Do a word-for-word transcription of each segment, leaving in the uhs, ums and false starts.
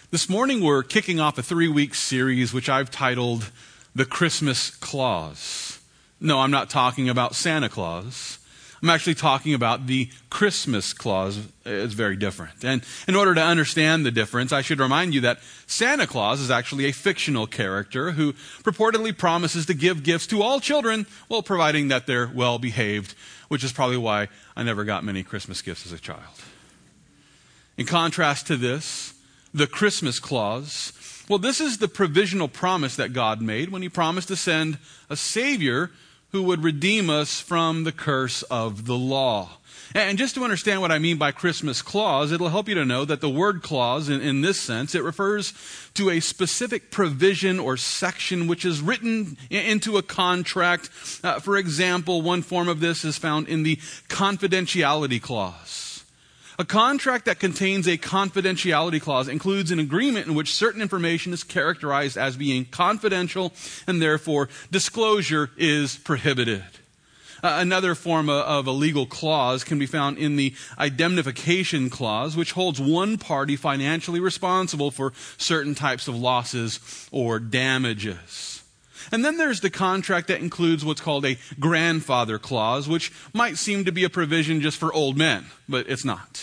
This morning we're kicking off a three-week series which I've titled The Christmas Clause. No, I'm not talking about Santa Claus. I'm actually talking about the Christmas clause. It's very different. And in order to understand the difference, I should remind you that Santa Claus is actually a fictional character who purportedly promises to give gifts to all children, well, providing that they're well-behaved, which is probably why I never got many Christmas gifts as a child. In contrast to this, the Christmas clause, well, this is the provisional promise that God made when he promised to send a Savior who would redeem us from the curse of the law. And just to understand what I mean by Christmas clause, it'll help you to know that the word clause, in, in this sense, it refers to a specific provision or section which is written into a contract. Uh, for example, one form of this is found in the confidentiality clause. A contract that contains a confidentiality clause includes an agreement in which certain information is characterized as being confidential and therefore disclosure is prohibited. Uh, another form of, of a legal clause can be found in the indemnification clause, which holds one party financially responsible for certain types of losses or damages. And then there's the contract that includes what's called a grandfather clause, which might seem to be a provision just for old men, but it's not.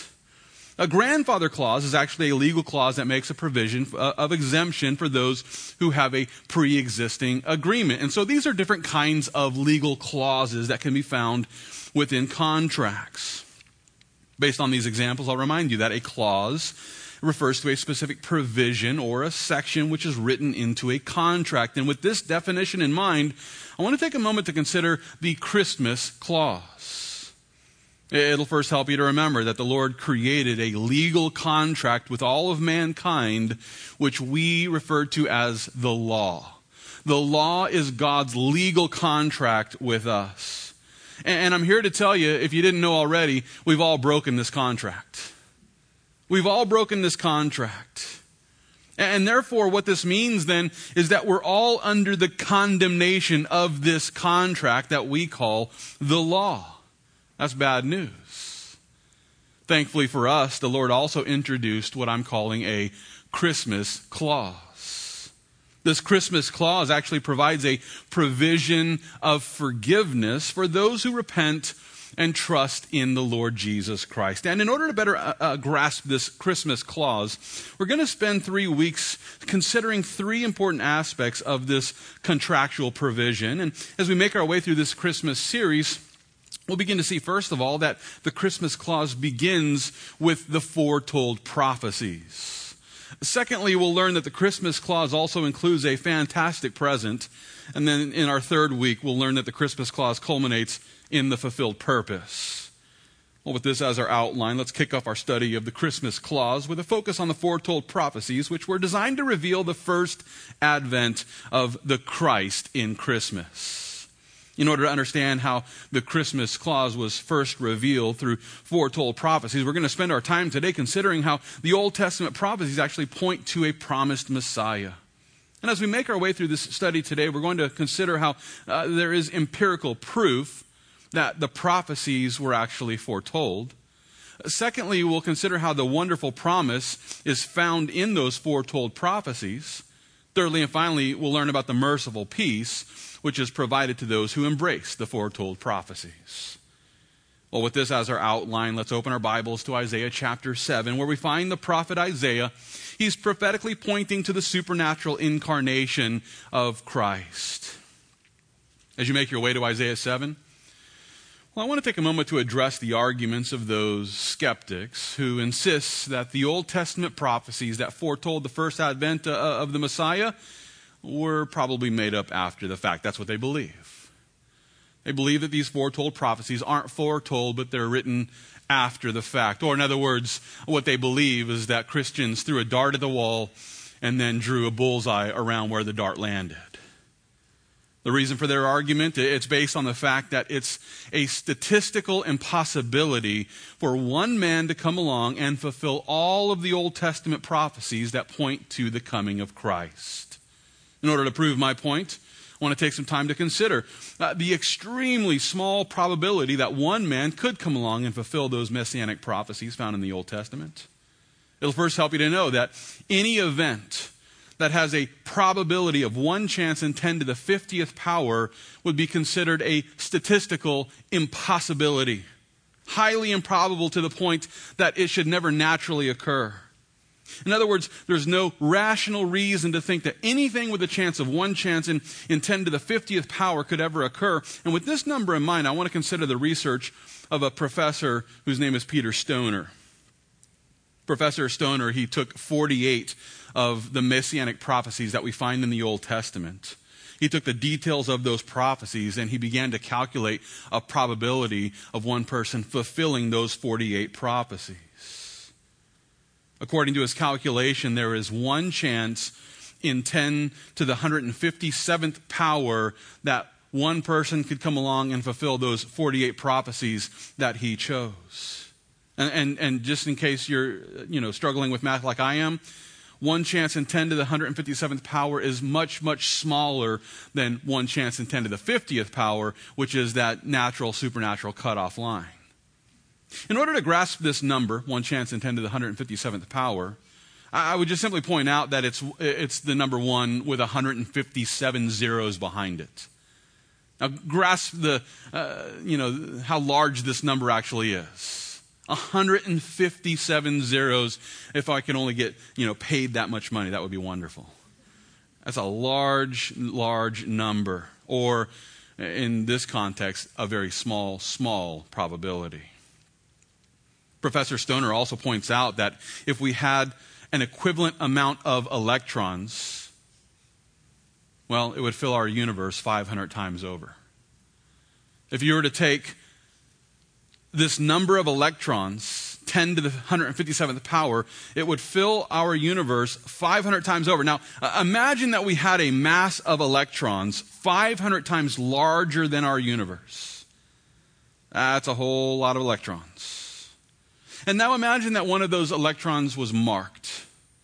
A grandfather clause is actually a legal clause that makes a provision of exemption for those who have a pre-existing agreement. And so these are different kinds of legal clauses that can be found within contracts. Based on these examples, I'll remind you that a clause refers to a specific provision or a section which is written into a contract. And with this definition in mind, I want to take a moment to consider the Christmas clause. It'll first help you to remember that the Lord created a legal contract with all of mankind, which we refer to as the law. The law is God's legal contract with us. And I'm here to tell you, if you didn't know already, we've all broken this contract. We've all broken this contract. And therefore, what this means then is that we're all under the condemnation of this contract that we call the law. That's bad news. Thankfully for us, the Lord also introduced what I'm calling a Christmas clause. This Christmas clause actually provides a provision of forgiveness for those who repent and trust in the Lord Jesus Christ. And in order to better uh, uh, grasp this Christmas clause, we're going to spend three weeks considering three important aspects of this contractual provision. And as we make our way through this Christmas series, we'll begin to see, first of all, that the Christmas clause begins with the foretold prophecies. Secondly, we'll learn that the Christmas clause also includes a fantastic present. And then in our third week, we'll learn that the Christmas clause culminates in the fulfilled purpose. Well, with this as our outline, let's kick off our study of the Christmas clause with a focus on the foretold prophecies, which were designed to reveal the first advent of the Christ in Christmas. In order to understand how the Christmas clause was first revealed through foretold prophecies, we're going to spend our time today considering how the Old Testament prophecies actually point to a promised Messiah. And as we make our way through this study today, we're going to consider how uh, there is empirical proof that the prophecies were actually foretold. Secondly, we'll consider how the wonderful promise is found in those foretold prophecies. Thirdly and finally, we'll learn about the merciful peace, which is provided to those who embrace the foretold prophecies. Well, with this as our outline, let's open our Bibles to Isaiah chapter seven, where we find the prophet Isaiah. He's prophetically pointing to the supernatural incarnation of Christ. As you make your way to Isaiah seven, well, I want to take a moment to address the arguments of those skeptics who insist that the Old Testament prophecies that foretold the first advent of the Messiah were probably made up after the fact. That's what they believe. They believe that these foretold prophecies aren't foretold, but they're written after the fact. Or in other words, what they believe is that Christians threw a dart at the wall and then drew a bullseye around where the dart landed. The reason for their argument, it's based on the fact that it's a statistical impossibility for one man to come along and fulfill all of the Old Testament prophecies that point to the coming of Christ. In order to prove my point, I want to take some time to consider uh, the extremely small probability that one man could come along and fulfill those messianic prophecies found in the Old Testament. It'll first help you to know that any event that has a probability of one chance in ten to the fiftieth power would be considered a statistical impossibility. Highly improbable to the point that it should never naturally occur. In other words, there's no rational reason to think that anything with a chance of one chance in, in ten to the fiftieth power could ever occur. And with this number in mind, I want to consider the research of a professor whose name is Peter Stoner. Professor Stoner, he took forty-eight of the messianic prophecies that we find in the Old Testament. He took the details of those prophecies and he began to calculate a probability of one person fulfilling those forty-eight prophecies. According to his calculation, there is one chance in ten to the one hundred fifty-seventh power that one person could come along and fulfill those forty-eight prophecies that he chose. And, and, and just in case you're, you know, struggling with math like I am, one chance in ten to the one hundred fifty-seventh power is much, much smaller than one chance in ten to the fiftieth power, which is that natural, supernatural cutoff line. In order to grasp this number, one chance in ten to the one hundred fifty-seventh power, I would just simply point out that it's, it's the number one with one hundred fifty-seven zeros behind it. Now, grasp the, uh, you know, how large this number actually is. one hundred fifty-seven zeros. If I can only get, you know, paid that much money, that would be wonderful. That's a large, large number. Or, in this context, a very small, small probability. Professor Stoner also points out that if we had an equivalent amount of electrons, well, it would fill our universe five hundred times over. If you were to take this number of electrons, ten to the one hundred fifty-seventh power, it would fill our universe five hundred times over. Now, uh, imagine that we had a mass of electrons five hundred times larger than our universe. That's a whole lot of electrons. And now imagine that one of those electrons was marked.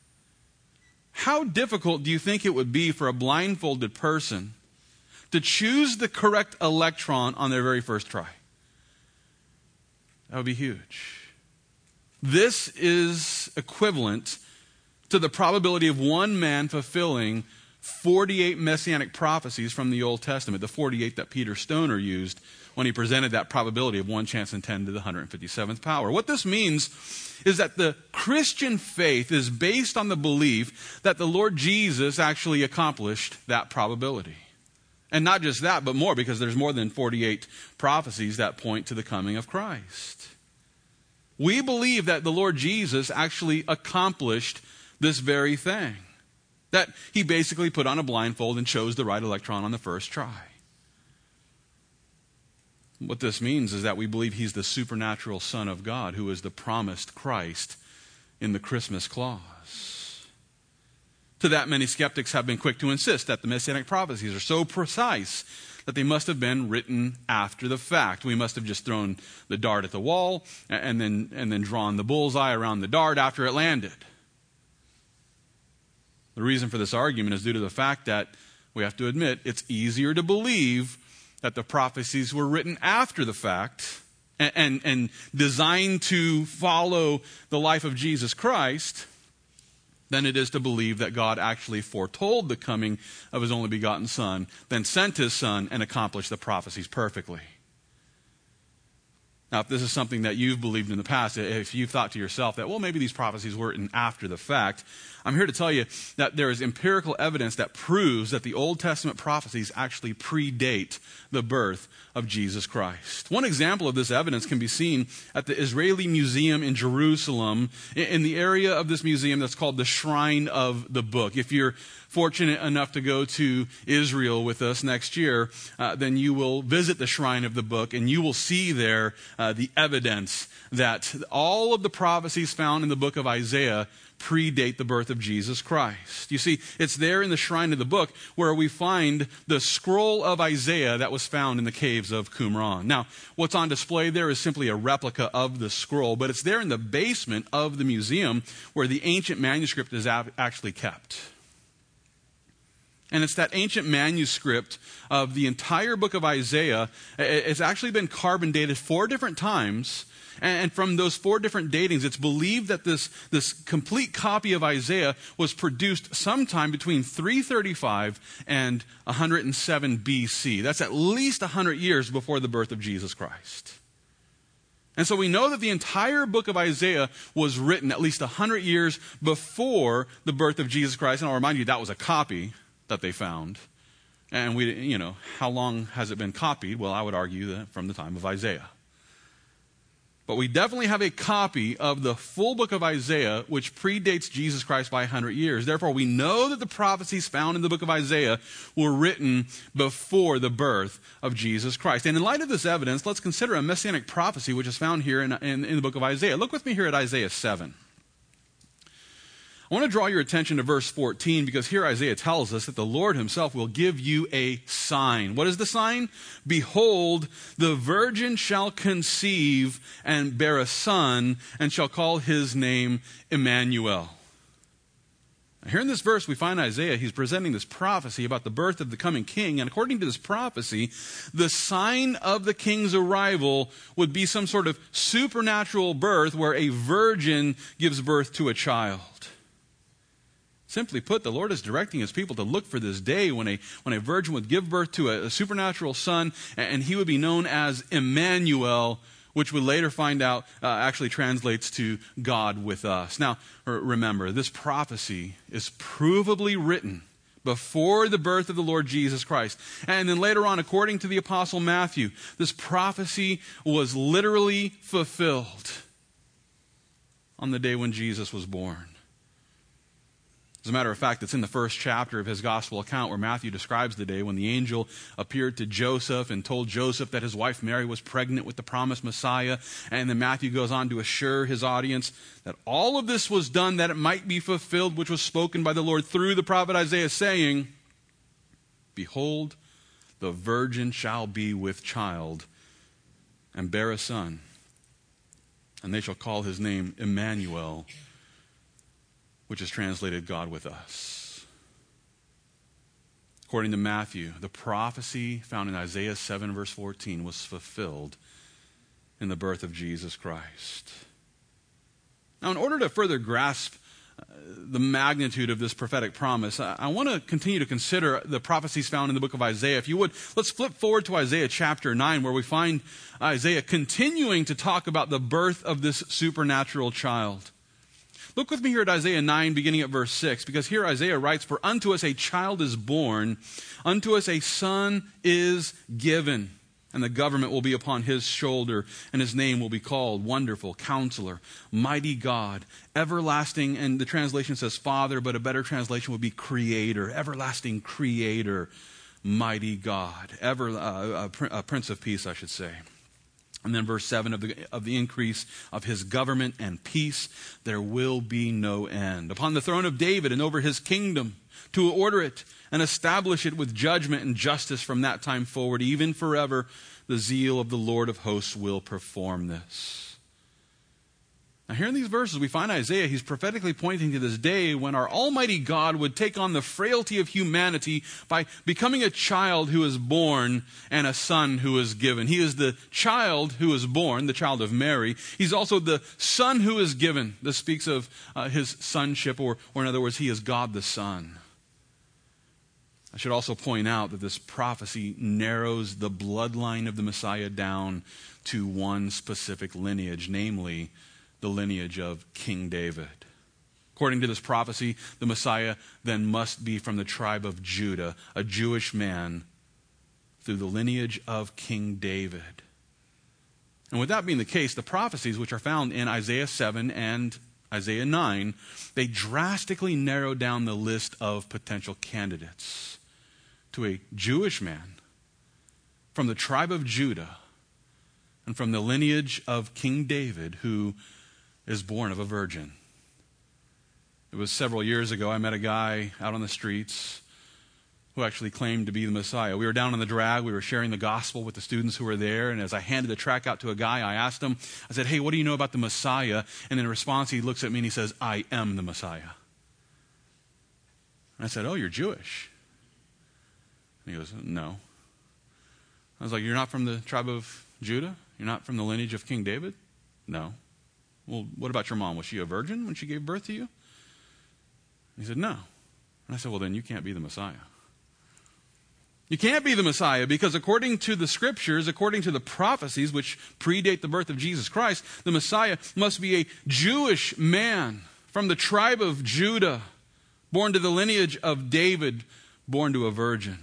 How difficult do you think it would be for a blindfolded person to choose the correct electron on their very first try? That would be huge. This is equivalent to the probability of one man fulfilling forty-eight messianic prophecies from the Old Testament, the forty-eight that Peter Stoner used when he presented that probability of one chance in ten to the one hundred fifty-seventh power. What this means is that the Christian faith is based on the belief that the Lord Jesus actually accomplished that probability. And not just that, but more, because there's more than forty-eight prophecies that point to the coming of Christ. We believe that the Lord Jesus actually accomplished this very thing. That he basically put on a blindfold and chose the right electron on the first try. What this means is that we believe he's the supernatural Son of God who is the promised Christ in the Christmas clause. To that, many skeptics have been quick to insist that the messianic prophecies are so precise that they must have been written after the fact. We must have just thrown the dart at the wall and then, and then drawn the bullseye around the dart after it landed. The reason for this argument is due to the fact that we have to admit it's easier to believe that the prophecies were written after the fact and, and, and designed to follow the life of Jesus Christ than it is to believe that God actually foretold the coming of his only begotten Son, then sent his Son and accomplished the prophecies perfectly. Now, if this is something that you've believed in the past, if you've thought to yourself that, well, maybe these prophecies were written after the fact, I'm here to tell you that there is empirical evidence that proves that the Old Testament prophecies actually predate the birth of Jesus Christ. One example of this evidence can be seen at the Israeli Museum in Jerusalem, in the area of this museum that's called the Shrine of the Book. If you're fortunate enough to go to Israel with us next year, uh, then you will visit the Shrine of the Book and you will see there uh, the evidence that all of the prophecies found in the book of Isaiah predate the birth of Jesus Christ. You see, it's there in the Shrine of the Book where we find the scroll of Isaiah that was found in the caves of Qumran. Now, what's on display there is simply a replica of the scroll, but it's there in the basement of the museum where the ancient manuscript is actually kept. And it's that ancient manuscript of the entire book of Isaiah. It's actually been carbon dated four different times. And from those four different datings, it's believed that this, this complete copy of Isaiah was produced sometime between three thirty-five and one hundred seven B C. That's at least one hundred years before the birth of Jesus Christ. And so we know that the entire book of Isaiah was written at least one hundred years before the birth of Jesus Christ. And I'll remind you, that was a copy that they found. And we, you know, how long has it been copied? Well, I would argue that from the time of Isaiah. But we definitely have a copy of the full book of Isaiah, which predates Jesus Christ by one hundred years. Therefore, we know that the prophecies found in the book of Isaiah were written before the birth of Jesus Christ. And in light of this evidence, let's consider a messianic prophecy which is found here in, in, in the book of Isaiah. Look with me here at Isaiah seven. I want to draw your attention to verse fourteen, because here Isaiah tells us that the Lord himself will give you a sign. What is the sign? Behold, the virgin shall conceive and bear a son, and shall call his name Emmanuel. Now, here in this verse, we find Isaiah, he's presenting this prophecy about the birth of the coming king. And according to this prophecy, the sign of the king's arrival would be some sort of supernatural birth where a virgin gives birth to a child. Simply put, the Lord is directing his people to look for this day when a, when a virgin would give birth to a, a supernatural son, and he would be known as Emmanuel, which we later find out uh, actually translates to God with us. Now, remember, this prophecy is provably written before the birth of the Lord Jesus Christ. And then later on, according to the Apostle Matthew, this prophecy was literally fulfilled on the day when Jesus was born. As a matter of fact, it's in the first chapter of his gospel account where Matthew describes the day when the angel appeared to Joseph and told Joseph that his wife Mary was pregnant with the promised Messiah. And then Matthew goes on to assure his audience that all of this was done that it might be fulfilled, which was spoken by the Lord through the prophet Isaiah, saying, Behold, the virgin shall be with child and bear a son, and they shall call his name Emmanuel, which is translated God with us. According to Matthew, the prophecy found in Isaiah seven verse fourteen was fulfilled in the birth of Jesus Christ. Now, in order to further grasp uh, the magnitude of this prophetic promise, I, I want to continue to consider the prophecies found in the book of Isaiah. If you would, let's flip forward to Isaiah chapter nine, where we find Isaiah continuing to talk about the birth of this supernatural child. Look with me here at Isaiah nine, beginning at verse six, because here Isaiah writes, For unto us a child is born, unto us a son is given, and the government will be upon his shoulder, and his name will be called Wonderful, Counselor, Mighty God, Everlasting, and the translation says Father, but a better translation would be Creator, Everlasting Creator, Mighty God, ever uh, a, a Prince of Peace, I should say. And then verse seven, of the, of the increase of his government and peace, there will be no end. Upon the throne of David and over his kingdom, to order it and establish it with judgment and justice from that time forward, even forever, the zeal of the Lord of hosts will perform this. Now, here in these verses, we find Isaiah, he's prophetically pointing to this day when our Almighty God would take on the frailty of humanity by becoming a child who is born and a son who is given. He is the child who is born, the child of Mary. He's also the son who is given. This speaks of uh, his sonship, or, or in other words, he is God the Son. I should also point out that this prophecy narrows the bloodline of the Messiah down to one specific lineage, namely the lineage of King David. According to this prophecy, the Messiah then must be from the tribe of Judah, a Jewish man, through the lineage of King David. And with that being the case, the prophecies which are found in Isaiah seven and Isaiah nine, they drastically narrow down the list of potential candidates to a Jewish man from the tribe of Judah and from the lineage of King David, who is born of a virgin. It was several years ago, I met a guy out on the streets who actually claimed to be the Messiah. We were down on the drag, we were sharing the gospel with the students who were there, and as I handed the tract out to a guy, I asked him, I said, hey, what do you know about the Messiah? And in response, he looks at me and he says, I am the Messiah. And I said, oh, you're Jewish. And he goes, no. I was like, you're not from the tribe of Judah? You're not from the lineage of King David? No. Well, what about your mom? Was she a virgin when she gave birth to you? He said, no. And I said, well, then you can't be the Messiah. You can't be the Messiah because according to the scriptures, according to the prophecies which predate the birth of Jesus Christ, the Messiah must be a Jewish man from the tribe of Judah, born to the lineage of David, born to a virgin.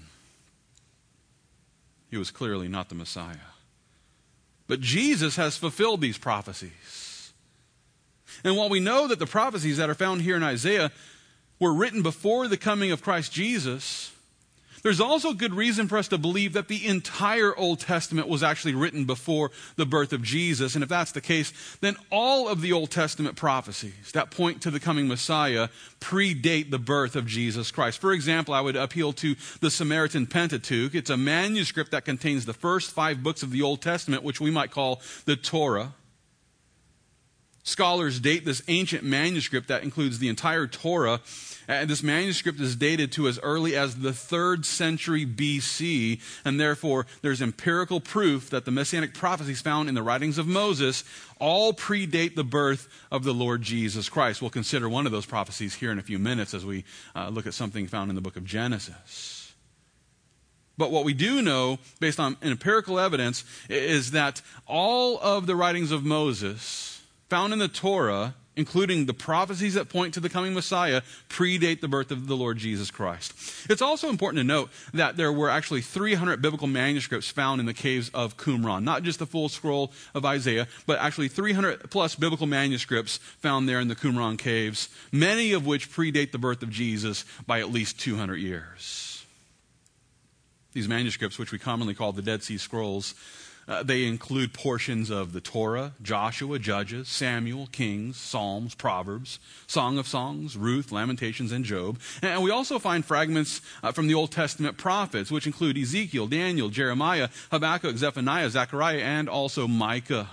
He was clearly not the Messiah. But Jesus has fulfilled these prophecies. And while we know that the prophecies that are found here in Isaiah were written before the coming of Christ Jesus, there's also good reason for us to believe that the entire Old Testament was actually written before the birth of Jesus. And if that's the case, then all of the Old Testament prophecies that point to the coming Messiah predate the birth of Jesus Christ. For example, I would appeal to the Samaritan Pentateuch. It's a manuscript that contains the first five books of the Old Testament, which we might call the Torah. Scholars date this ancient manuscript that includes the entire Torah. And this manuscript is dated to as early as the third century B C, and therefore there's empirical proof that the messianic prophecies found in the writings of Moses all predate the birth of the Lord Jesus Christ. We'll consider one of those prophecies here in a few minutes as we uh, look at something found in the book of Genesis. But what we do know, based on empirical evidence, is that all of the writings of Moses found in the Torah, including the prophecies that point to the coming Messiah, predate the birth of the Lord Jesus Christ. It's also important to note that there were actually three hundred biblical manuscripts found in the caves of Qumran. Not just the full scroll of Isaiah, but actually three hundred plus biblical manuscripts found there in the Qumran caves, many of which predate the birth of Jesus by at least two hundred years. These manuscripts, which we commonly call the Dead Sea Scrolls, Uh, they include portions of the Torah, Joshua, Judges, Samuel, Kings, Psalms, Proverbs, Song of Songs, Ruth, Lamentations, and Job. And we also find fragments uh, from the Old Testament prophets, which include Ezekiel, Daniel, Jeremiah, Habakkuk, Zephaniah, Zechariah, and also Micah.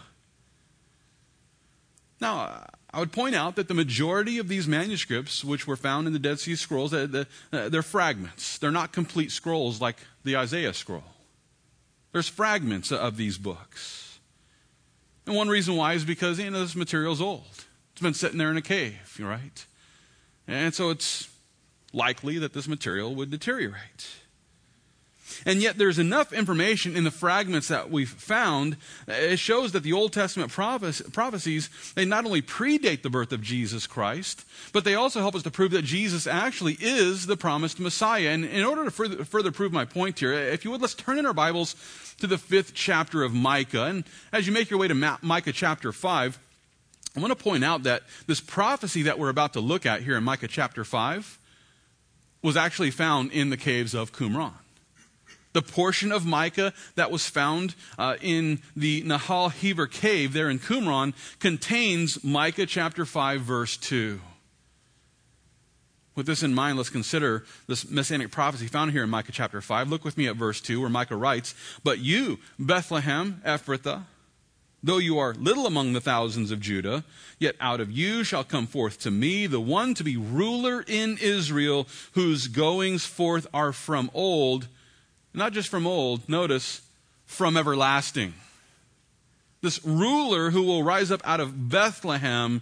Now, I would point out that the majority of these manuscripts, which were found in the Dead Sea Scrolls, they're, they're fragments. They're not complete scrolls like the Isaiah scroll. There's fragments of these books. And one reason why is because, you know, this material's old. It's been sitting there in a cave, right? And so it's likely that this material would deteriorate. And yet there's enough information in the fragments that we've found. It shows that the Old Testament prophecies, they not only predate the birth of Jesus Christ, but they also help us to prove that Jesus actually is the promised Messiah. And in order to further, further prove my point here, if you would, let's turn in our Bibles to the fifth chapter of Micah. And as you make your way to Micah chapter five, I want to point out that this prophecy that we're about to look at here in Micah chapter five was actually found in the caves of Qumran. The portion of Micah that was found uh, in the Nahal Hever cave there in Qumran contains Micah chapter five, verse two. With this in mind, let's consider this messianic prophecy found here in Micah chapter five. Look with me at verse two, where Micah writes, "But you, Bethlehem Ephrathah, though you are little among the thousands of Judah, yet out of you shall come forth to me the one to be ruler in Israel, whose goings forth are from old." Not just from old, notice, from everlasting. This ruler who will rise up out of Bethlehem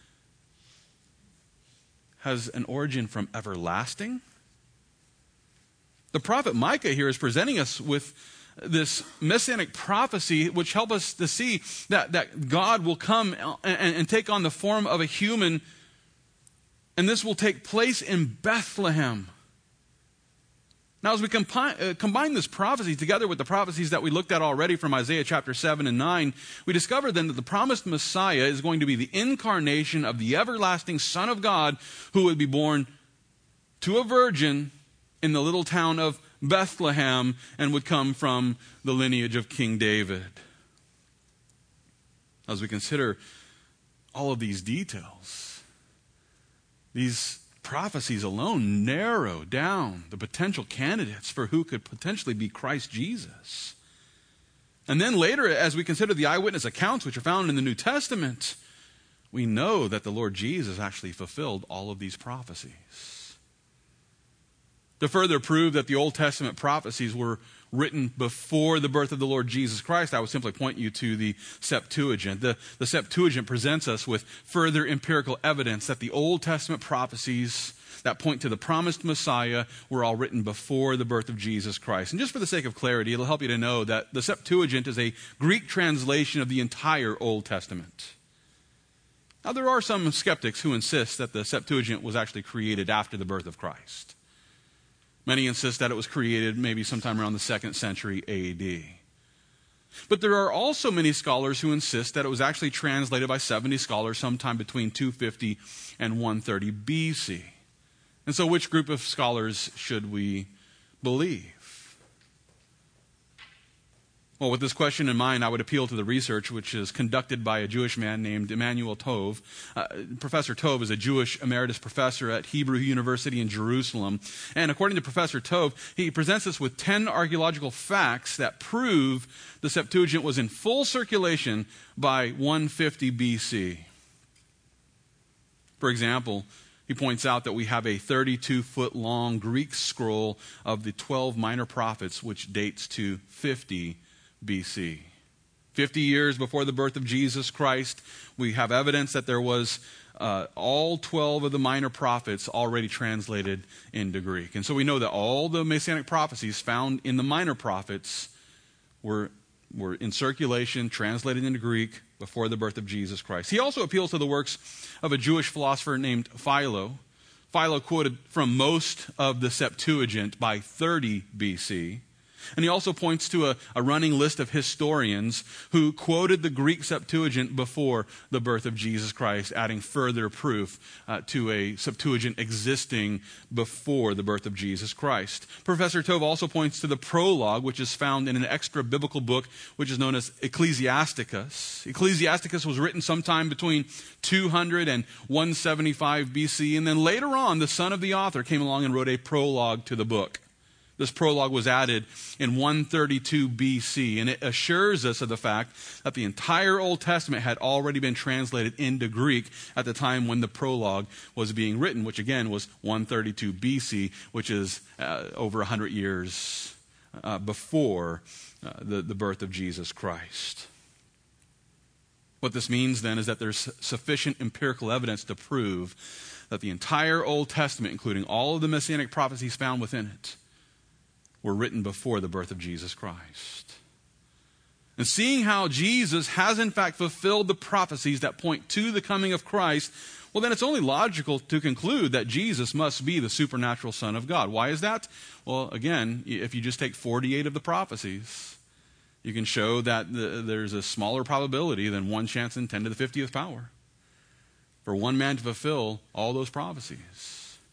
has an origin from everlasting. The prophet Micah here is presenting us with this messianic prophecy which helps us to see that, that God will come and, and take on the form of a human, and this will take place in Bethlehem. Now, as we combine, uh, combine this prophecy together with the prophecies that we looked at already from Isaiah chapter seven and nine, we discover then that the promised Messiah is going to be the incarnation of the everlasting Son of God who would be born to a virgin in the little town of Bethlehem and would come from the lineage of King David. As we consider all of these details, these prophecies alone narrow down the potential candidates for who could potentially be Christ Jesus. And then later, as we consider the eyewitness accounts which are found in the New Testament, we know that the Lord Jesus actually fulfilled all of these prophecies. To further prove that the Old Testament prophecies were written before the birth of the Lord Jesus Christ, I would simply point you to the Septuagint. The, the Septuagint presents us with further empirical evidence that the Old Testament prophecies that point to the promised Messiah were all written before the birth of Jesus Christ. And just for the sake of clarity, it'll help you to know that the Septuagint is a Greek translation of the entire Old Testament. Now, there are some skeptics who insist that the Septuagint was actually created after the birth of Christ. Many insist that it was created maybe sometime around the second century A D. But there are also many scholars who insist that it was actually translated by seventy scholars sometime between two fifty and one thirty B C. And so which group of scholars should we believe? Well, with this question in mind, I would appeal to the research which is conducted by a Jewish man named Emanuel Tov. Uh, Professor Tov is a Jewish emeritus professor at Hebrew University in Jerusalem. And according to Professor Tov, he presents us with ten archaeological facts that prove the Septuagint was in full circulation by one fifty B C. For example, he points out that we have a thirty-two foot long Greek scroll of the twelve minor prophets, which dates to fifty B C. fifty years before the birth of Jesus Christ, we have evidence that there was uh, all twelve of the minor prophets already translated into Greek. And so we know that all the Messianic prophecies found in the minor prophets were, were in circulation, translated into Greek before the birth of Jesus Christ. He also appeals to the works of a Jewish philosopher named Philo. Philo quoted from most of the Septuagint by thirty B C. And he also points to a, a running list of historians who quoted the Greek Septuagint before the birth of Jesus Christ, adding further proof uh, to a Septuagint existing before the birth of Jesus Christ. Professor Tov also points to the prologue, which is found in an extra-biblical book, which is known as Ecclesiasticus. Ecclesiasticus was written sometime between two hundred and one seventy-five B C, and then later on, the son of the author came along and wrote a prologue to the book. This prologue was added in one thirty-two B C, and it assures us of the fact that the entire Old Testament had already been translated into Greek at the time when the prologue was being written, which again was one thirty-two B C, which is uh, over one hundred years uh, before uh, the, the birth of Jesus Christ. What this means then is that there's sufficient empirical evidence to prove that the entire Old Testament, including all of the Messianic prophecies found within it, were written before the birth of Jesus Christ. And seeing how Jesus has in fact fulfilled the prophecies that point to the coming of Christ, well, then it's only logical to conclude that Jesus must be the supernatural Son of God. Why is that? Well, again, if you just take forty-eight of the prophecies, you can show that the, there's a smaller probability than one chance in ten to the fiftieth power for one man to fulfill all those prophecies.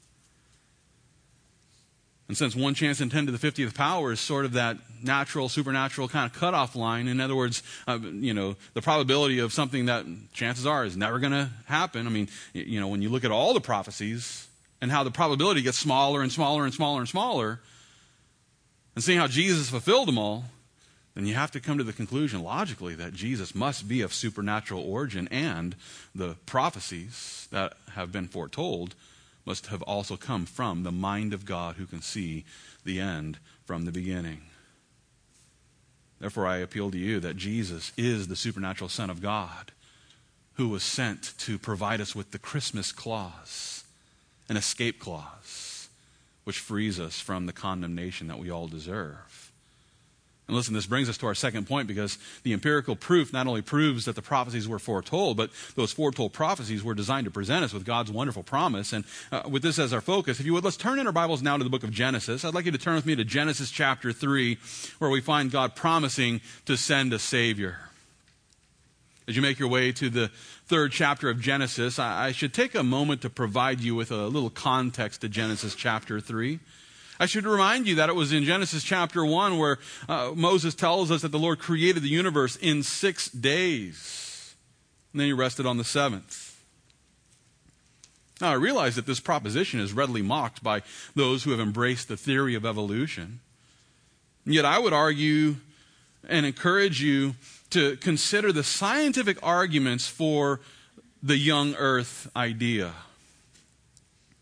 And since one chance in ten to the fiftieth power is sort of that natural, supernatural kind of cutoff line, in other words, uh, you know, the probability of something that chances are is never going to happen. I mean, you know, when you look at all the prophecies and how the probability gets smaller and smaller and smaller and smaller, and seeing how Jesus fulfilled them all, then you have to come to the conclusion logically that Jesus must be of supernatural origin, and the prophecies that have been foretold must have also come from the mind of God who can see the end from the beginning. Therefore, I appeal to you that Jesus is the supernatural Son of God who was sent to provide us with the Christmas clause, an escape clause, which frees us from the condemnation that we all deserve. And listen, this brings us to our second point, because the empirical proof not only proves that the prophecies were foretold, but those foretold prophecies were designed to present us with God's wonderful promise. And uh, with this as our focus, if you would, let's turn in our Bibles now to the book of Genesis. I'd like you to turn with me to Genesis chapter three, where we find God promising to send a Savior. As you make your way to the third chapter of Genesis, I, I should take a moment to provide you with a little context to Genesis chapter three. I should remind you that it was in Genesis chapter one where uh, Moses tells us that the Lord created the universe in six days. And then he rested on the seventh. Now, I realize that this proposition is readily mocked by those who have embraced the theory of evolution. And yet I would argue and encourage you to consider the scientific arguments for the young earth idea.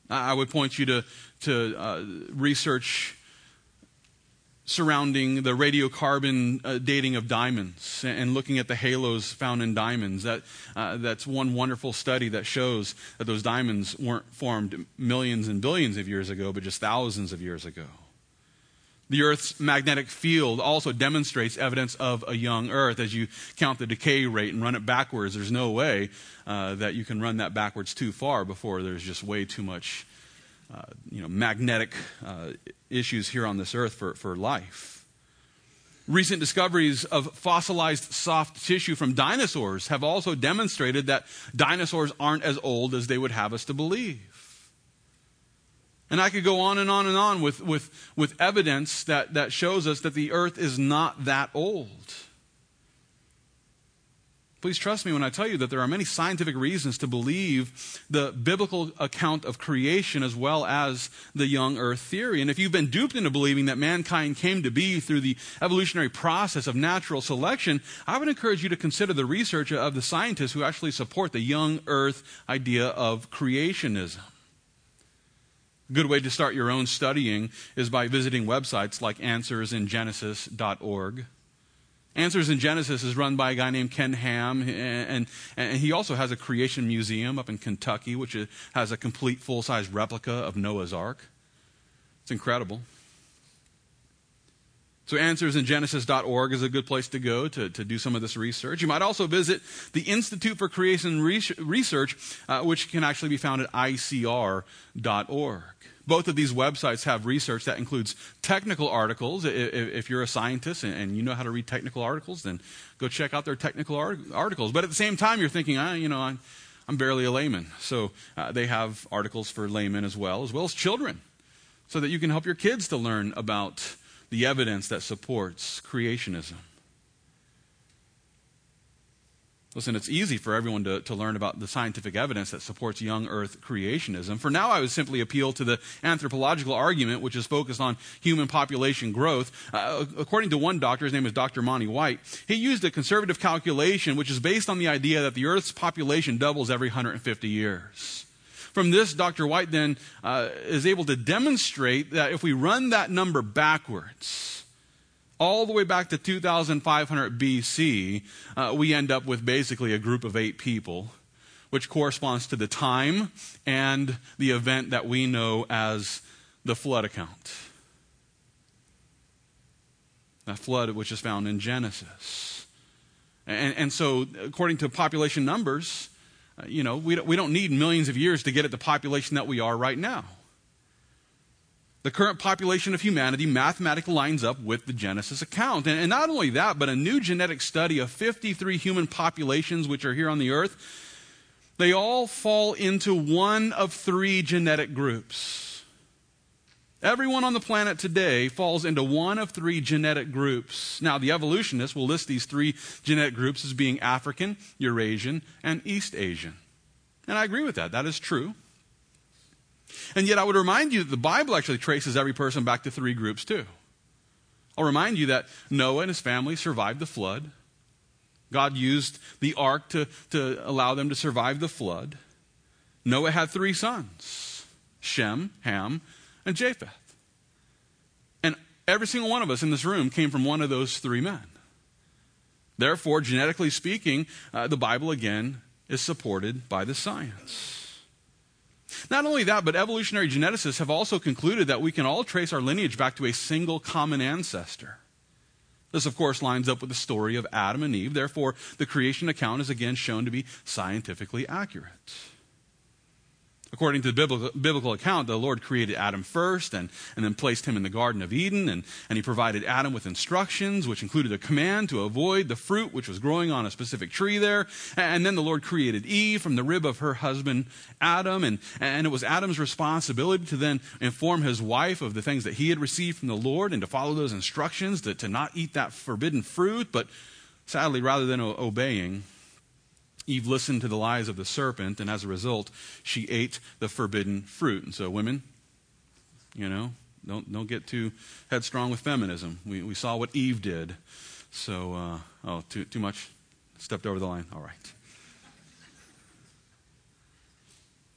I would point you to, to uh, research surrounding the radiocarbon uh, dating of diamonds and looking at the halos found in diamonds. That, uh, that's one wonderful study that shows that those diamonds weren't formed millions and billions of years ago, but just thousands of years ago. The Earth's magnetic field also demonstrates evidence of a young Earth. As you count the decay rate and run it backwards, there's no way uh, that you can run that backwards too far before there's just way too much uh, you know, magnetic uh, issues here on this Earth for, for life. Recent discoveries of fossilized soft tissue from dinosaurs have also demonstrated that dinosaurs aren't as old as they would have us to believe. And I could go on and on and on with, with, with evidence that, that shows us that the earth is not that old. Please trust me when I tell you that there are many scientific reasons to believe the biblical account of creation as well as the young earth theory. And if you've been duped into believing that mankind came to be through the evolutionary process of natural selection, I would encourage you to consider the research of the scientists who actually support the young earth idea of creationism. A good way to start your own studying is by visiting websites like answers in genesis dot org. Answers in Genesis is run by a guy named Ken Ham, and, and, and he also has a creation museum up in Kentucky, which has a complete full-size replica of Noah's Ark. It's incredible. So answers in genesis dot org is a good place to go to, to do some of this research. You might also visit the Institute for Creation Research, uh, which can actually be found at I C R dot org. Both of these websites have research that includes technical articles. If, if you're a scientist and, and you know how to read technical articles, then go check out their technical art- articles. But at the same time, you're thinking, ah, you know, I'm, I'm barely a layman. So uh, they have articles for laymen as well, as well as children, so that you can help your kids to learn about the evidence that supports creationism. Listen, it's easy for everyone to, to learn about the scientific evidence that supports young earth creationism. For now, I would simply appeal to the anthropological argument, which is focused on human population growth. Uh, according to one doctor, his name is Doctor Monty White, he used a conservative calculation, which is based on the idea that the earth's population doubles every one hundred fifty years. From this, Doctor White then uh, is able to demonstrate that if we run that number backwards, all the way back to two thousand five hundred B C, uh, we end up with basically a group of eight people, which corresponds to the time and the event that we know as the flood account. That flood which is found in Genesis. And, and so, according to population numbers, uh, you know, we don't, we don't need millions of years to get at the population that we are right now. The current population of humanity mathematically lines up with the Genesis account. And, and not only that, but a new genetic study of fifty-three human populations which are here on the earth, they all fall into one of three genetic groups. Everyone on the planet today falls into one of three genetic groups. Now, the evolutionists will list these three genetic groups as being African, Eurasian, and East Asian. And I agree with that. That is true. And yet I would remind you that the Bible actually traces every person back to three groups too. I'll remind you that Noah and his family survived the flood. God used the ark to, to allow them to survive the flood. Noah had three sons, Shem, Ham, and Japheth. And every single one of us in this room came from one of those three men. Therefore, genetically speaking, uh, the Bible again is supported by the science. Not only that, but evolutionary geneticists have also concluded that we can all trace our lineage back to a single common ancestor. This, of course, lines up with the story of Adam and Eve. Therefore, the creation account is again shown to be scientifically accurate. According to the biblical, biblical account, the Lord created Adam first and, and then placed him in the Garden of Eden. And, and he provided Adam with instructions, which included a command to avoid the fruit which was growing on a specific tree there. And then the Lord created Eve from the rib of her husband Adam. And, and it was Adam's responsibility to then inform his wife of the things that he had received from the Lord and to follow those instructions, to, to not eat that forbidden fruit. But sadly, rather than o- obeying, Eve listened to the lies of the serpent, and as a result, she ate the forbidden fruit. And so women, you know, don't don't get too headstrong with feminism. We we saw what Eve did. So, uh, oh, too too much? Stepped over the line. All right.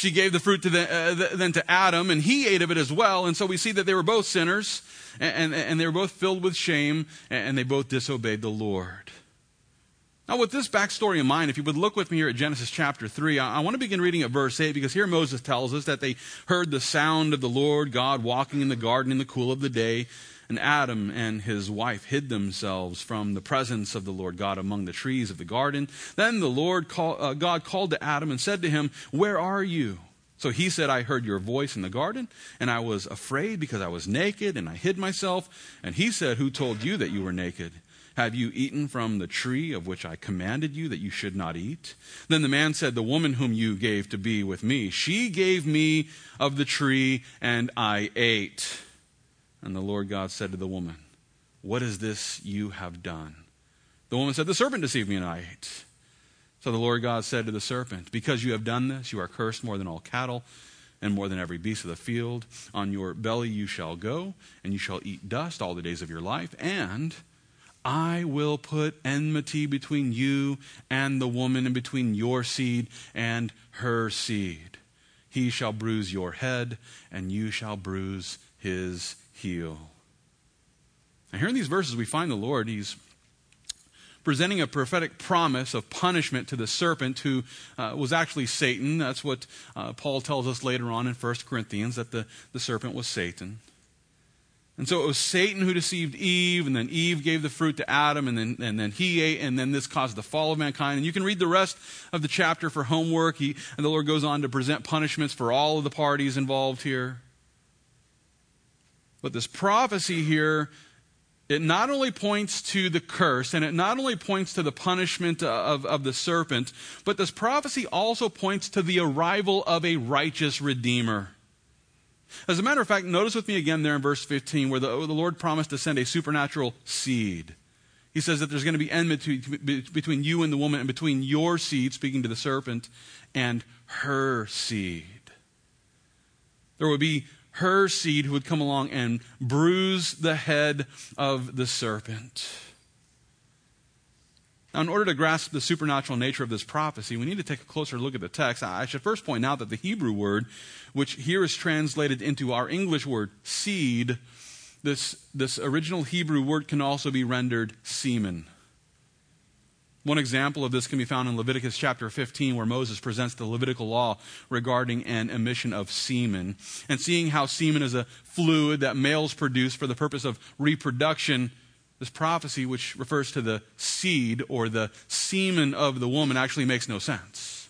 She gave the fruit to the, uh, the, then to Adam, and he ate of it as well. And so we see that they were both sinners, and, and, and they were both filled with shame, and they both disobeyed the Lord. Now, with this backstory in mind, if you would look with me here at Genesis chapter three, I, I want to begin reading at verse eight, because here Moses tells us that they heard the sound of the Lord God walking in the garden in the cool of the day, and Adam and his wife hid themselves from the presence of the Lord God among the trees of the garden. Then the Lord call, uh, God called to Adam and said to him, "Where are you?" So he said, "I heard your voice in the garden, and I was afraid because I was naked, and I hid myself." And he said, "Who told you that you were naked? Have you eaten from the tree of which I commanded you that you should not eat?" Then the man said, "The woman whom you gave to be with me, she gave me of the tree, and I ate." And the Lord God said to the woman, "What is this you have done?" The woman said, "The serpent deceived me, and I ate." So the Lord God said to the serpent, "Because you have done this, you are cursed more than all cattle, and more than every beast of the field. On your belly you shall go, and you shall eat dust all the days of your life. And I will put enmity between you and the woman, and between your seed and her seed. He shall bruise your head, and you shall bruise his heel." Now, here in these verses, we find the Lord, he's presenting a prophetic promise of punishment to the serpent, who uh, was actually Satan. That's what uh, Paul tells us later on in First Corinthians, that the, the serpent was Satan. And so it was Satan who deceived Eve, and then Eve gave the fruit to Adam, and then, and then he ate, and then this caused the fall of mankind. And you can read the rest of the chapter for homework. He, and the Lord goes on to present punishments for all of the parties involved here. But this prophecy here, it not only points to the curse, and it not only points to the punishment of, of the serpent, but this prophecy also points to the arrival of a righteous Redeemer. As a matter of fact, notice with me again there in verse fifteen, where the, the Lord promised to send a supernatural seed. He says that there's going to be enmity between you and the woman, and between your seed, speaking to the serpent, and her seed. There will be her seed who would come along and bruise the head of the serpent. Now, in order to grasp the supernatural nature of this prophecy, we need to take a closer look at the text. I should first point out that the Hebrew word, which here is translated into our English word seed, this, this original Hebrew word can also be rendered semen. One example of this can be found in Leviticus chapter fifteen, where Moses presents the Levitical law regarding an emission of semen. And seeing how semen is a fluid that males produce for the purpose of reproduction, this prophecy, which refers to the seed or the semen of the woman, actually makes no sense.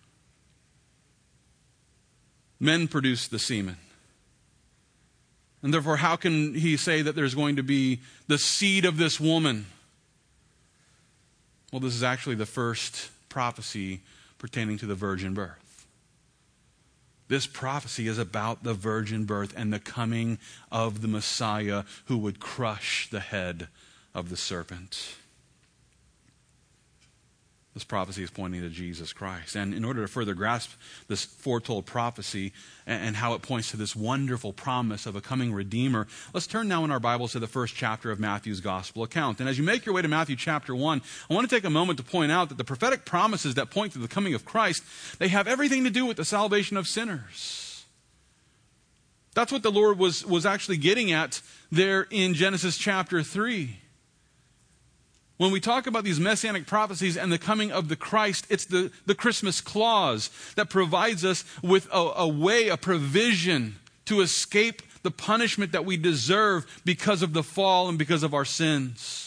Men produce the semen. And therefore, how can he say that there's going to be the seed of this woman? Well, this is actually the first prophecy pertaining to the virgin birth. This prophecy is about the virgin birth and the coming of the Messiah who would crush the head of the serpent. This prophecy is pointing to Jesus Christ. And in order to further grasp this foretold prophecy and how it points to this wonderful promise of a coming Redeemer, let's turn now in our Bibles to the first chapter of Matthew's Gospel account. And as you make your way to Matthew chapter one, I want to take a moment to point out that the prophetic promises that point to the coming of Christ, they have everything to do with the salvation of sinners. That's what the Lord was, was actually getting at there in Genesis chapter three. When we talk about these messianic prophecies and the coming of the Christ, it's the, the Christmas clause that provides us with a, a way, a provision to escape the punishment that we deserve because of the fall and because of our sins.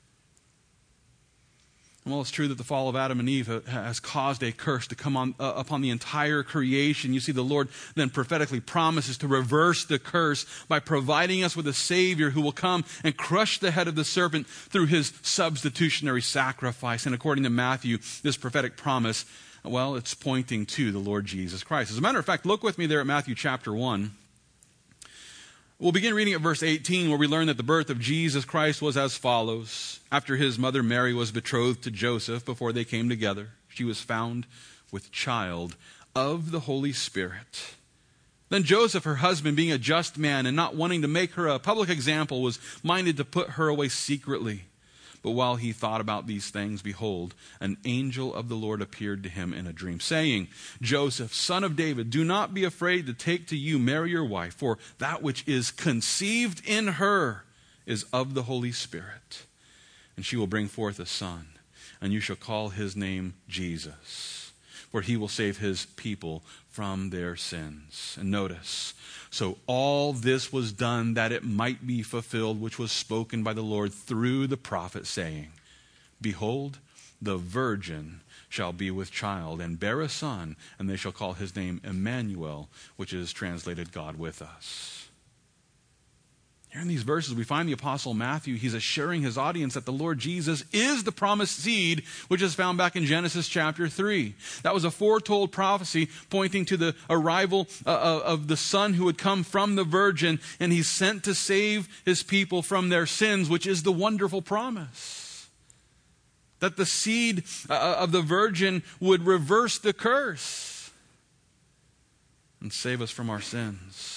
Well, it's true that the fall of Adam and Eve has caused a curse to come on uh, upon the entire creation. You see, the Lord then prophetically promises to reverse the curse by providing us with a Savior who will come and crush the head of the serpent through his substitutionary sacrifice. And according to Matthew, this prophetic promise, well, it's pointing to the Lord Jesus Christ. As a matter of fact, look with me there at Matthew chapter one. We'll begin reading at verse eighteen, where we learn that the birth of Jesus Christ was as follows. After his mother Mary was betrothed to Joseph, before they came together, she was found with child of the Holy Spirit. Then Joseph, her husband, being a just man and not wanting to make her a public example, was minded to put her away secretly. But while he thought about these things, behold, an angel of the Lord appeared to him in a dream, saying, Joseph, son of David, do not be afraid to take to you Mary your wife, for that which is conceived in her is of the Holy Spirit. And she will bring forth a son, and you shall call his name Jesus, for he will save his people from their sins. And notice, so all this was done that it might be fulfilled, which was spoken by the Lord through the prophet, saying, Behold, the virgin shall be with child and bear a son, and they shall call his name Emmanuel, which is translated God with us. Here in these verses, we find the Apostle Matthew. He's assuring his audience that the Lord Jesus is the promised seed, which is found back in Genesis chapter three. That was a foretold prophecy pointing to the arrival uh, of the Son who would come from the Virgin, and he's sent to save his people from their sins, which is the wonderful promise. That the seed uh, of the Virgin would reverse the curse and save us from our sins.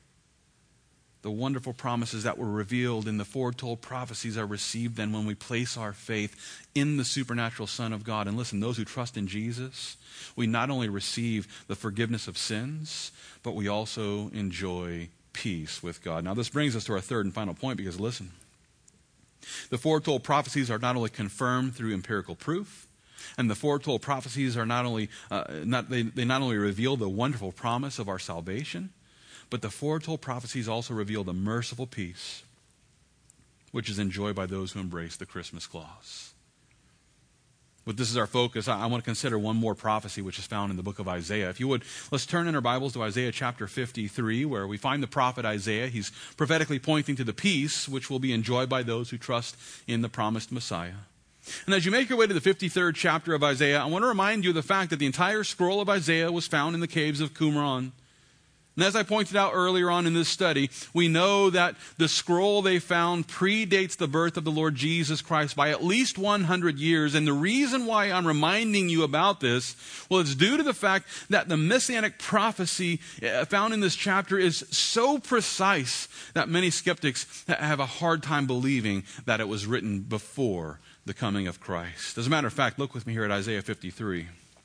The wonderful promises that were revealed in the foretold prophecies are received then when we place our faith in the supernatural Son of God. And listen, those who trust in Jesus, we not only receive the forgiveness of sins, but we also enjoy peace with God. Now this brings us to our third and final point, because listen, the foretold prophecies are not only confirmed through empirical proof, and the foretold prophecies are not only, uh, not, they, they not only reveal the wonderful promise of our salvation, but the foretold prophecies also reveal the merciful peace which is enjoyed by those who embrace the Christmas clause. But this is our focus. I, I want to consider one more prophecy which is found in the book of Isaiah. If you would, let's turn in our Bibles to Isaiah chapter fifty-three, where we find the prophet Isaiah. He's prophetically pointing to the peace which will be enjoyed by those who trust in the promised Messiah. And as you make your way to the fifty-third chapter of Isaiah, I want to remind you of the fact that the entire scroll of Isaiah was found in the caves of Qumran. And as I pointed out earlier on in this study, we know that the scroll they found predates the birth of the Lord Jesus Christ by at least one hundred years. And the reason why I'm reminding you about this, well, it's due to the fact that the messianic prophecy found in this chapter is so precise that many skeptics have a hard time believing that it was written before the coming of Christ. As a matter of fact, look with me here at Isaiah fifty-three.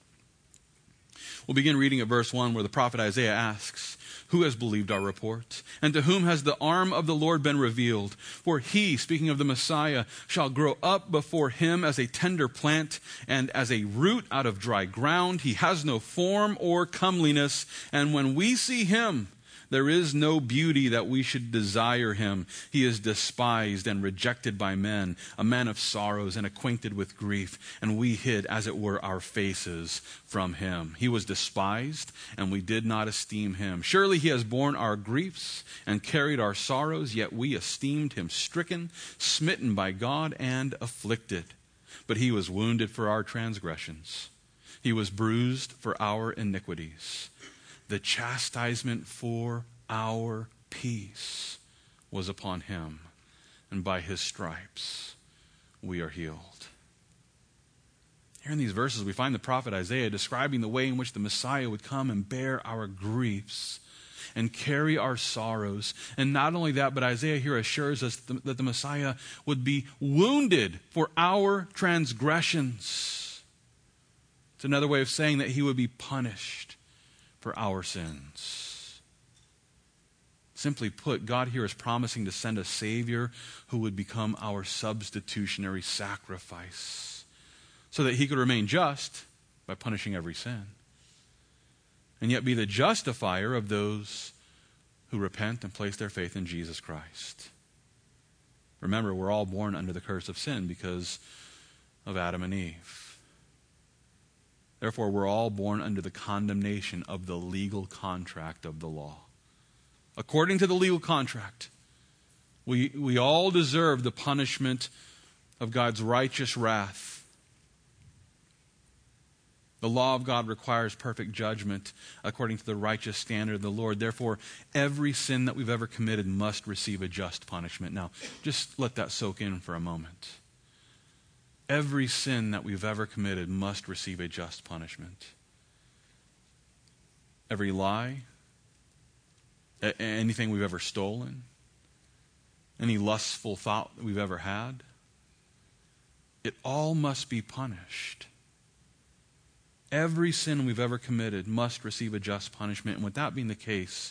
We'll begin reading at verse one, where the prophet Isaiah asks, "Who has believed our report? And to whom has the arm of the Lord been revealed? For he," speaking of the Messiah, "shall grow up before him as a tender plant and as a root out of dry ground. He has no form or comeliness. And when we see him, there is no beauty that we should desire him. He is despised and rejected by men, a man of sorrows and acquainted with grief. And we hid, as it were, our faces from him. He was despised, and we did not esteem him. Surely he has borne our griefs and carried our sorrows, yet we esteemed him stricken, smitten by God, and afflicted. But he was wounded for our transgressions. He was bruised for our iniquities. The chastisement for our peace was upon him, and by his stripes we are healed." Here in these verses, we find the prophet Isaiah describing the way in which the Messiah would come and bear our griefs and carry our sorrows. And not only that, but Isaiah here assures us that the Messiah would be wounded for our transgressions. It's another way of saying that he would be punished for our sins. Simply put, God here is promising to send a Savior who would become our substitutionary sacrifice so that he could remain just by punishing every sin and yet be the justifier of those who repent and place their faith in Jesus Christ. Remember, we're all born under the curse of sin because of Adam and Eve. Therefore, we're all born under the condemnation of the legal contract of the law. According to the legal contract, we, we all deserve the punishment of God's righteous wrath. The law of God requires perfect judgment according to the righteous standard of the Lord. Therefore, every sin that we've ever committed must receive a just punishment. Now, just let that soak in for a moment. Every sin that we've ever committed must receive a just punishment. Every lie, a- anything we've ever stolen, any lustful thought that we've ever had, It all must be punished. Every sin we've ever committed must receive a just punishment. And with that being the case,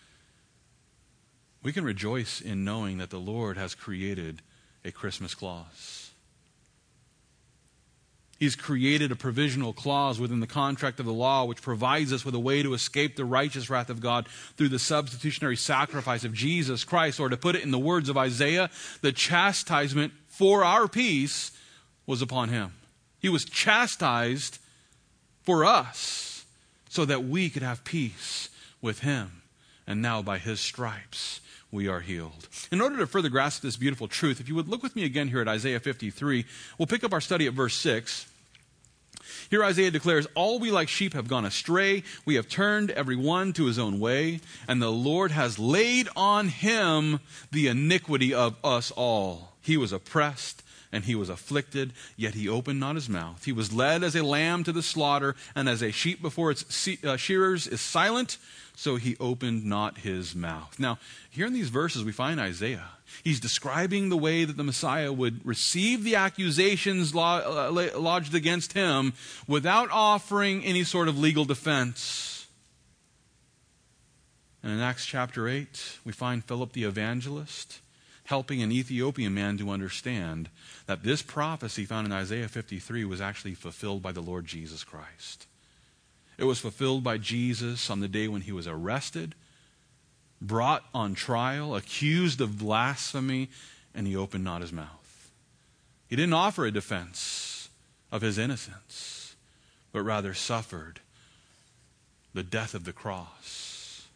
we can rejoice in knowing that the Lord has created a Christmas clause. He's created a provisional clause within the contract of the law which provides us with a way to escape the righteous wrath of God through the substitutionary sacrifice of Jesus Christ. Or to put it in the words of Isaiah, the chastisement for our peace was upon him. He was chastised for us so that we could have peace with him. And now by his stripes we are healed. In order to further grasp this beautiful truth, if you would look with me again here at Isaiah fifty-three, we'll pick up our study at verse six. Here Isaiah declares, all we like sheep have gone astray. We have turned every one to his own way. And the Lord has laid on him the iniquity of us all. He was oppressed and he was afflicted, yet he opened not his mouth. He was led as a lamb to the slaughter, and as a sheep before its shearers is silent, so he opened not his mouth. Now, here in these verses we find Isaiah. He's describing the way that the Messiah would receive the accusations lodged against him without offering any sort of legal defense. And in Acts chapter eight, we find Philip the evangelist helping an Ethiopian man to understand that this prophecy found in Isaiah fifty-three was actually fulfilled by the Lord Jesus Christ. It was fulfilled by Jesus on the day when he was arrested, brought on trial, accused of blasphemy, and he opened not his mouth. He didn't offer a defense of his innocence, but rather suffered the death of the cross.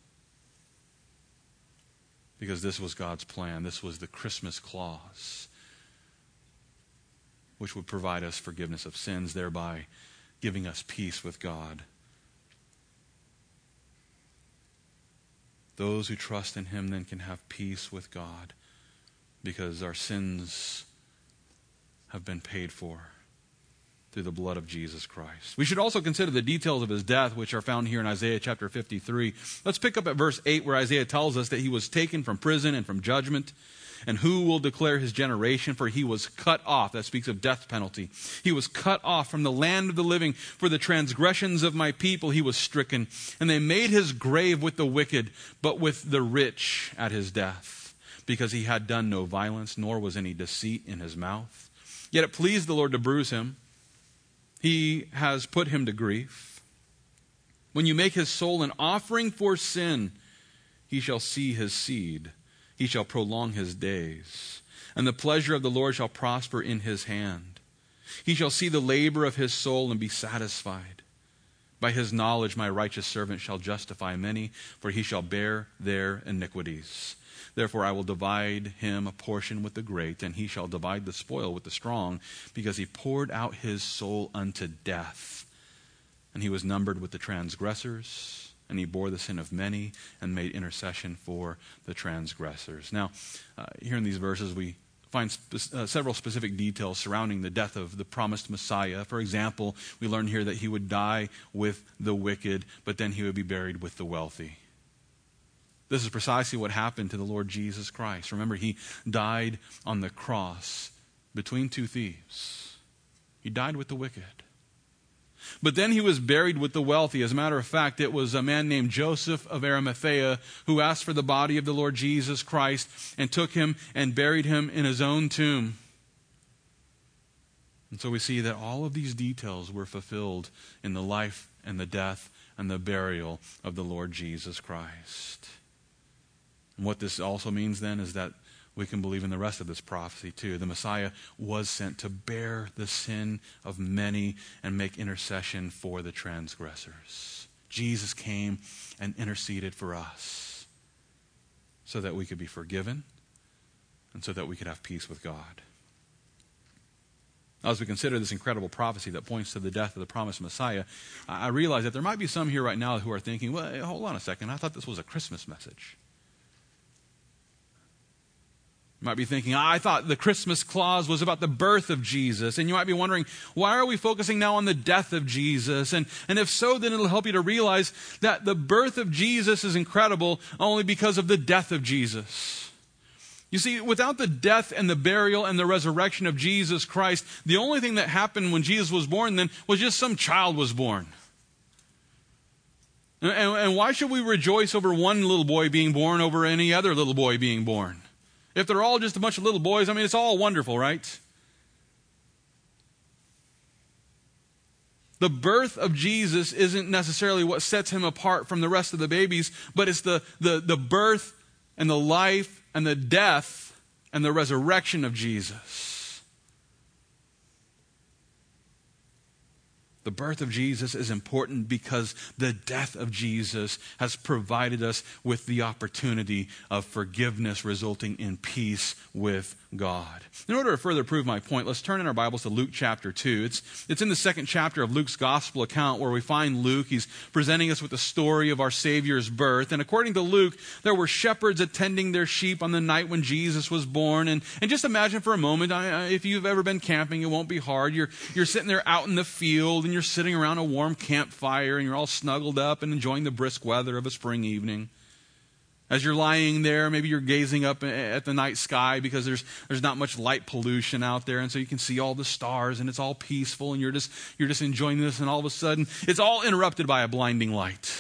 Because this was God's plan. This was the Christmas clause, which would provide us forgiveness of sins, thereby giving us peace with God. Those who trust in him then can have peace with God because our sins have been paid for through the blood of Jesus Christ. We should also consider the details of his death, which are found here in Isaiah chapter fifty-three. Let's pick up at verse eight, where Isaiah tells us that he was taken from prison and from judgment. And who will declare his generation? For he was cut off. That speaks of death penalty. He was cut off from the land of the living. For the transgressions of my people he was stricken. And they made his grave with the wicked, but with the rich at his death. Because he had done no violence, nor was any deceit in his mouth. Yet it pleased the Lord to bruise him. He has put him to grief. When you make his soul an offering for sin, he shall see his seed. He shall prolong his days. And the pleasure of the Lord shall prosper in his hand. He shall see the labor of his soul and be satisfied. By his knowledge my righteous servant shall justify many, for he shall bear their iniquities. Therefore I will divide him a portion with the great, and he shall divide the spoil with the strong, because he poured out his soul unto death. And he was numbered with the transgressors, and he bore the sin of many, and made intercession for the transgressors. Now, uh, here in these verses we find spe- uh, several specific details surrounding the death of the promised Messiah. For example, we learn here that he would die with the wicked, but then he would be buried with the wealthy. This is precisely what happened to the Lord Jesus Christ. Remember, he died on the cross between two thieves. He died with the wicked. But then he was buried with the wealthy. As a matter of fact, it was a man named Joseph of Arimathea who asked for the body of the Lord Jesus Christ and took him and buried him in his own tomb. And so we see that all of these details were fulfilled in the life and the death and the burial of the Lord Jesus Christ. And what this also means then is that we can believe in the rest of this prophecy too. The Messiah was sent to bear the sin of many and make intercession for the transgressors. Jesus came and interceded for us so that we could be forgiven and so that we could have peace with God. As we consider this incredible prophecy that points to the death of the promised Messiah, I realize that there might be some here right now who are thinking, well, hold on a second, I thought this was a Christmas message. You might be thinking, I thought the Christmas clause was about the birth of Jesus. And you might be wondering, why are we focusing now on the death of Jesus? And, and if so, then it'll help you to realize that the birth of Jesus is incredible only because of the death of Jesus. You see, without the death and the burial and the resurrection of Jesus Christ, the only thing that happened when Jesus was born then was just some child was born. And, and why should we rejoice over one little boy being born over any other little boy being born? If they're all just a bunch of little boys, I mean, it's all wonderful, right? The birth of Jesus isn't necessarily what sets him apart from the rest of the babies, but it's the, the, the birth and the life and the death and the resurrection of Jesus. The birth of Jesus is important because the death of Jesus has provided us with the opportunity of forgiveness resulting in peace with God. In order to further prove my point, let's turn in our Bibles to Luke chapter two. It's, it's in the second chapter of Luke's gospel account where we find Luke. He's presenting us with the story of our Savior's birth. And according to Luke, there were shepherds attending their sheep on the night when Jesus was born. And, and just imagine for a moment, I, if you've ever been camping, it won't be hard. You're, you're sitting there out in the field and you're sitting around a warm campfire and you're all snuggled up and enjoying the brisk weather of a spring evening. As you're lying there, maybe you're gazing up at the night sky because there's there's not much light pollution out there, and so you can see all the stars and it's all peaceful and you're just you're just enjoying this, and all of a sudden it's all interrupted by a blinding light.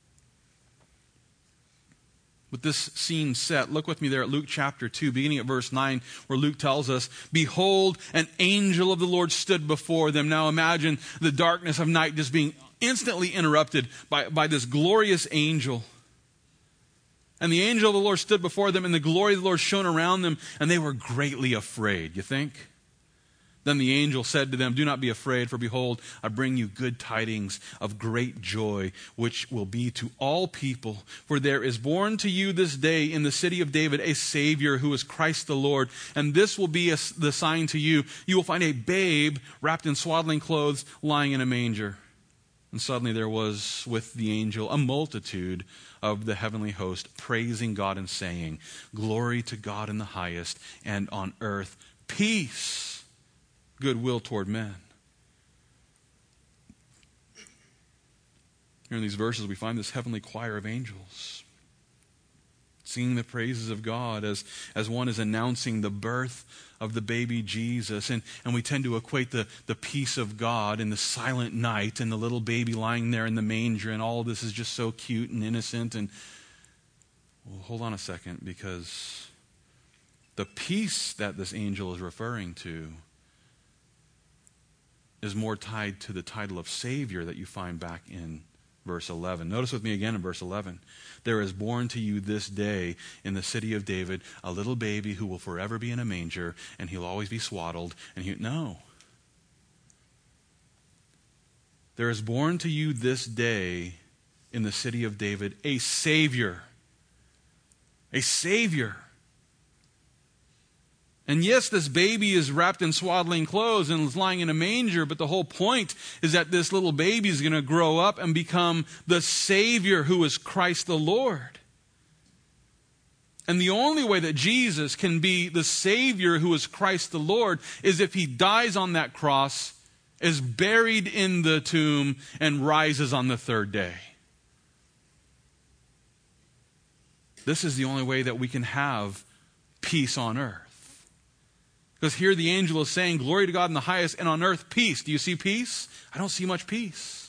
With this scene set, look with me there at Luke chapter two, beginning at verse nine, where Luke tells us, "Behold, an angel of the Lord stood before them." Now imagine the darkness of night just being instantly interrupted by, by this glorious angel. And the angel of the Lord stood before them, and the glory of the Lord shone around them, and they were greatly afraid. You think? Then the angel said to them, "Do not be afraid, for behold, I bring you good tidings of great joy, which will be to all people. For there is born to you this day in the city of David a Savior, who is Christ the Lord. And this will be a, the sign to you. You will find a babe wrapped in swaddling clothes, lying in a manger." And suddenly there was with the angel a multitude of the heavenly host, praising God and saying, "Glory to God in the highest, and on earth peace, goodwill toward men." Here in these verses we find this heavenly choir of angels singing the praises of God as, as one is announcing the birth of the baby Jesus. And, and we tend to equate the, the peace of God in the silent night and the little baby lying there in the manger, and all of this is just so cute and innocent. And well, hold on a second, because the peace that this angel is referring to is more tied to the title of Savior that you find back in verse eleven. Notice with me again in verse eleven. "There is born to you this day in the city of David a little baby who will forever be in a manger, and he'll always be swaddled." And he, no. There is born to you this day in the city of David a Savior. A Savior. And yes, this baby is wrapped in swaddling clothes and is lying in a manger, but the whole point is that this little baby is going to grow up and become the Savior, who is Christ the Lord. And the only way that Jesus can be the Savior, who is Christ the Lord, is if he dies on that cross, is buried in the tomb, and rises on the third day. This is the only way that we can have peace on earth. Because here the angel is saying, "Glory to God in the highest, and on earth peace." Do you see peace? I don't see much peace.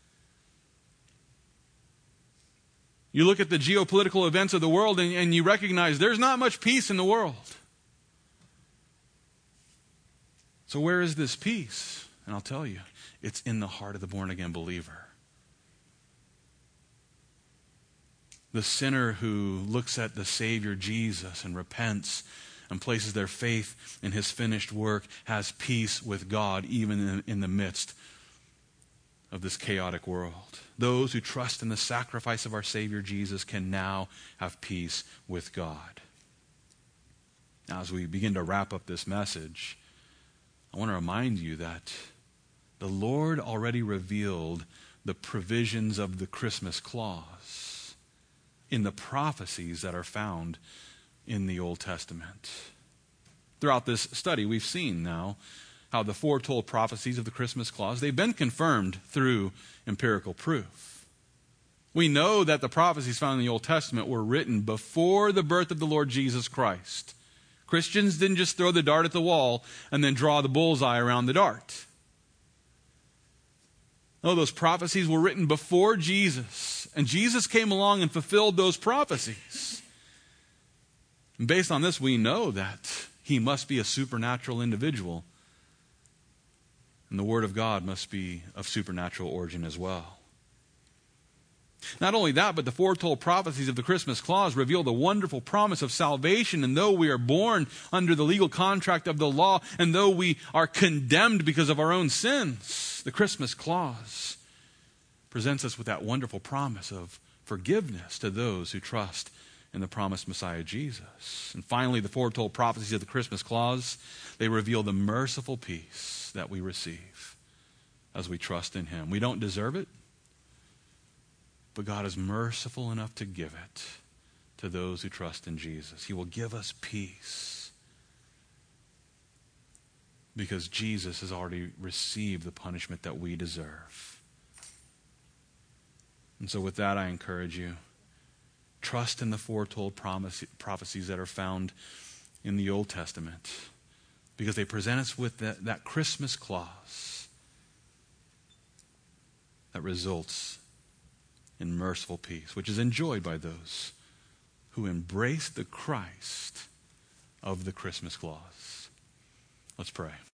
You look at the geopolitical events of the world and, and you recognize there's not much peace in the world. So where is this peace? And I'll tell you, it's in the heart of the born-again believer. The sinner who looks at the Savior Jesus and repents and places their faith in his finished work has peace with God, even in, in the midst of this chaotic world. Those who trust in the sacrifice of our Savior Jesus can now have peace with God. Now, as we begin to wrap up this message, I want to remind you that the Lord already revealed the provisions of the Christmas clause in the prophecies that are found in the Old Testament. Throughout this study, we've seen now how the foretold prophecies of the Christmas clause, they've been confirmed through empirical proof. We know that the prophecies found in the Old Testament were written before the birth of the Lord Jesus Christ. Christians didn't just throw the dart at the wall and then draw the bullseye around the dart. No, those prophecies were written before Jesus, and Jesus came along and fulfilled those prophecies. And based on this, we know that he must be a supernatural individual, and the Word of God must be of supernatural origin as well. Not only that, but the foretold prophecies of the Christmas clause reveal the wonderful promise of salvation. And though we are born under the legal contract of the law, and though we are condemned because of our own sins, the Christmas clause presents us with that wonderful promise of forgiveness to those who trust in the promised Messiah Jesus. And finally, the foretold prophecies of the Christmas clause, they reveal the merciful peace that we receive as we trust in him. We don't deserve it, but God is merciful enough to give it to those who trust in Jesus. He will give us peace because Jesus has already received the punishment that we deserve. And so with that, I encourage you, trust in the foretold promise, prophecies that are found in the Old Testament, because they present us with that, that Christmas clause that results in merciful peace, which is enjoyed by those who embrace the Christ of the Christmas clause. Let's pray.